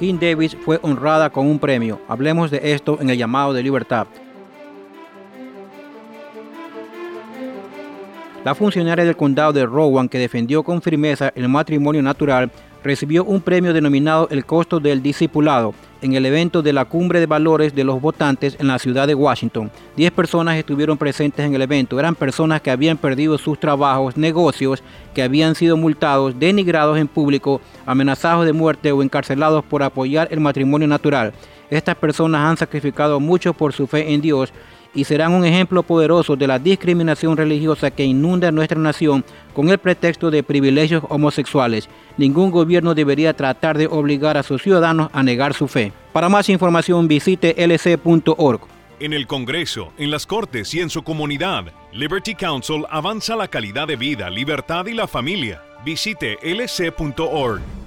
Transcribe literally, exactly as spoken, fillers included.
King Davis fue honrada con un premio. Hablemos de esto en el llamado de libertad. La funcionaria del condado de Rowan, que defendió con firmeza el matrimonio natural, recibió un premio denominado el costo del discipulado en el evento de la Cumbre de Valores de los Votantes en la ciudad de Washington. Diez personas estuvieron presentes en el evento. Eran personas que habían perdido sus trabajos, negocios, que habían sido multados, denigrados en público, amenazados de muerte o encarcelados por apoyar el matrimonio natural. Estas personas han sacrificado mucho por su fe en Dios y serán un ejemplo poderoso de la discriminación religiosa que inunda nuestra nación con el pretexto de privilegios homosexuales. Ningún gobierno debería tratar de obligar a sus ciudadanos a negar su fe. Para más información visite L C punto org. En el Congreso, en las Cortes y en su comunidad, Liberty Counsel avanza la calidad de vida, libertad y la familia. Visite L C punto org.